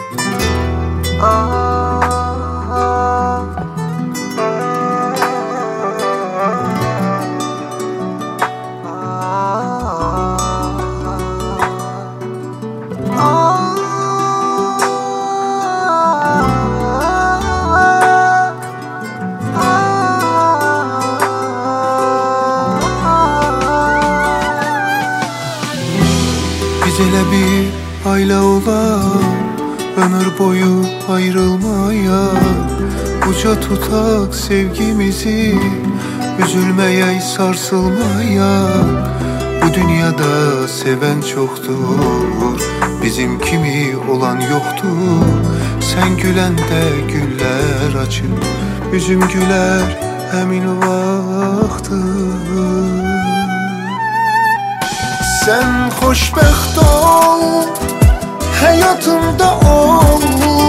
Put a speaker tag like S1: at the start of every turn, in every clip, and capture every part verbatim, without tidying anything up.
S1: Biz elə bir ailə olaq, ömür boyu ayrılmaya, uca tutaq sevgimizi, üzülməyə, sarsılmaya. Bu dünyada seven çoxdur, bizim kimi olan yoxdur. Sən güləndə güllər açır, üzüm gülər həmin vaxtdır. Sen xoşbəxt ol, həyatımda ol,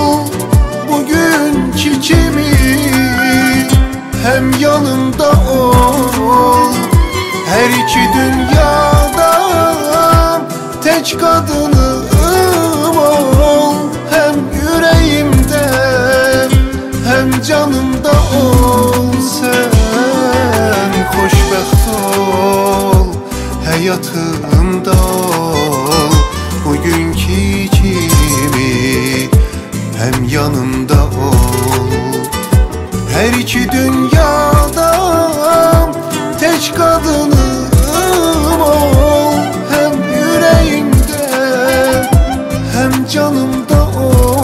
S1: bugünkü kimi həm yanımda ol. Hər iki dünyada tək qadınım ol, həm ürəyimdə, həm canımda ol. Sen xoşbəxt ol, həyatımda ol, bugünkü kimi həm yanımda ol. Hər iki dünyada tək qadınım ol, həm ürəyimdə, həm canımda ol.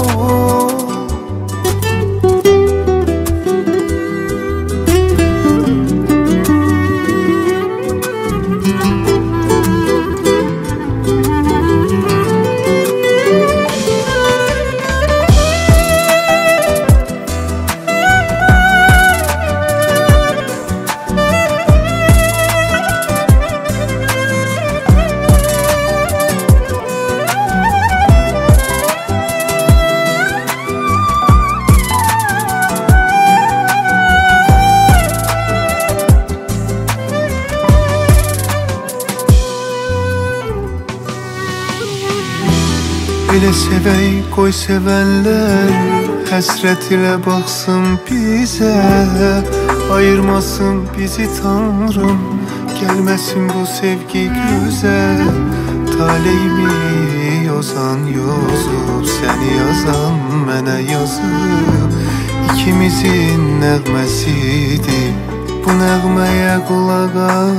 S1: Elə sevək, qoy sevənlər həsrət ilə baxsın bizə, ayırmasın bizi Tanrım, gəlməsin bu sevgi gözəl. Taleyimi yozan yozub, səni yazan mənə yazıb, İkimizin nəğməsidir, bu nəğməyə qulaq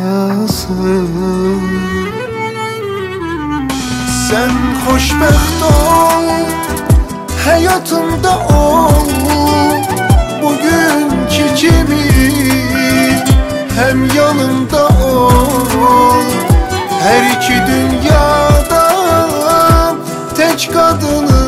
S1: asın. Sen xoşbəxt ol, həyatımda ol, bugünkü kimi həm yanımda ol. Hər iki dünyada tək qadınım